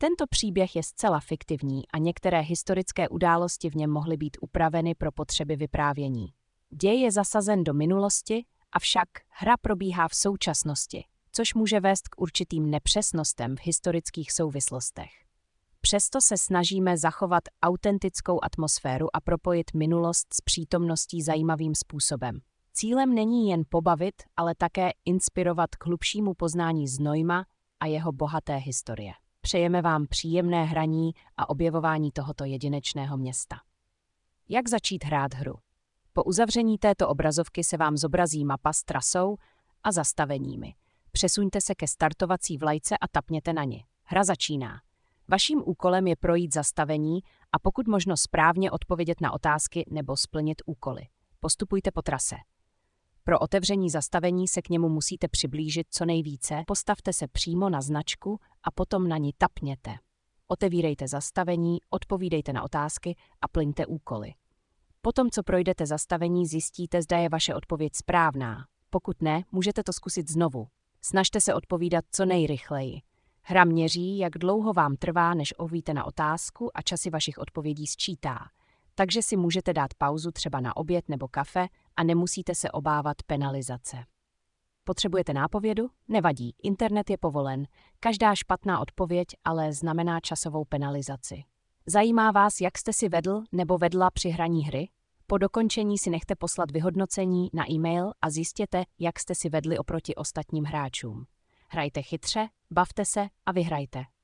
Tento příběh je zcela fiktivní a některé historické události v něm mohly být upraveny pro potřeby vyprávění. Děj je zasazen do minulosti, avšak hra probíhá v současnosti, což může vést k určitým nepřesnostem v historických souvislostech. Přesto se snažíme zachovat autentickou atmosféru a propojit minulost s přítomností zajímavým způsobem. Cílem není jen pobavit, ale také inspirovat k hlubšímu poznání Znojma a jeho bohaté historie. Přejeme vám příjemné hraní a objevování tohoto jedinečného města. Jak začít hrát hru? Po uzavření této obrazovky se vám zobrazí mapa s trasou a zastaveními. Přesuňte se ke startovací vlajce a tapněte na ni. Hra začíná. Vaším úkolem je projít zastavení a pokud možno správně odpovědět na otázky nebo splnit úkoly. Postupujte po trase. Pro otevření zastavení se k němu musíte přiblížit co nejvíce, postavte se přímo na značku a potom na ní tapněte. Otevírejte zastavení, odpovídejte na otázky a plňte úkoly. Potom, co projdete zastavení, zjistíte, zda je vaše odpověď správná. Pokud ne, můžete to zkusit znovu. Snažte se odpovídat co nejrychleji. Hra měří, jak dlouho vám trvá, než odpovíte na otázku a časy vašich odpovědí sčítá. Takže si můžete dát pauzu třeba na oběd nebo kafe a nemusíte se obávat penalizace. Potřebujete nápovědu? Nevadí, internet je povolen. Každá špatná odpověď ale znamená časovou penalizaci. Zajímá vás, jak jste si vedl nebo vedla při hraní hry? Po dokončení si nechte poslat vyhodnocení na e-mail a zjistěte, jak jste si vedli oproti ostatním hráčům. Hrajte chytře, bavte se a vyhrajte.